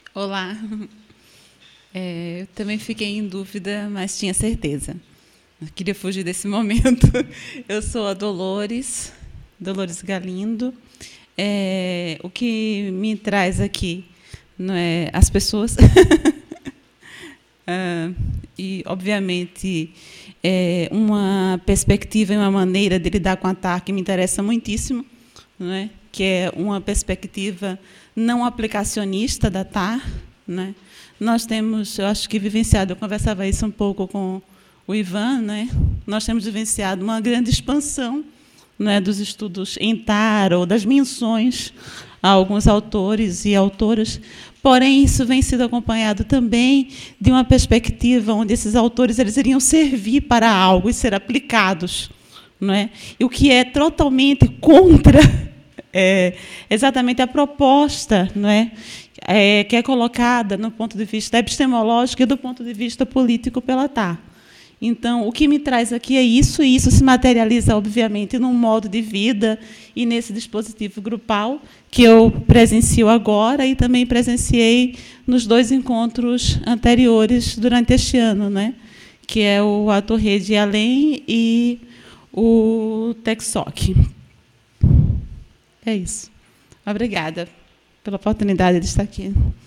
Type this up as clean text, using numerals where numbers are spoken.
Olá. Eu também fiquei em dúvida, mas tinha certeza. Eu queria fugir desse momento. Eu sou a Dolores Galindo. O que me traz aqui não é as pessoas. E, obviamente, uma perspectiva e uma maneira de lidar com a TAR que me interessa muitíssimo, não é? Que é uma perspectiva não aplicacionista da TAR. Né? Nós temos, eu acho que vivenciado, eu conversava isso um pouco com o Ivan, né? Nós temos vivenciado uma grande expansão, né, dos estudos em TAR ou das menções a alguns autores e autoras, porém isso vem sendo acompanhado também de uma perspectiva onde esses autores eles iriam servir para algo e ser aplicados, não é? E o que é totalmente contra exatamente a proposta, não é? Que é colocada no ponto de vista epistemológico e do ponto de vista político pela TAR. Então, o que me traz aqui é isso, e isso se materializa, obviamente, num modo de vida e nesse dispositivo grupal que eu presencio agora e também presenciei nos 2 encontros anteriores durante este ano, né? Que é o Ato Rede Além e o TechSoc. É isso. Obrigada pela oportunidade de estar aqui.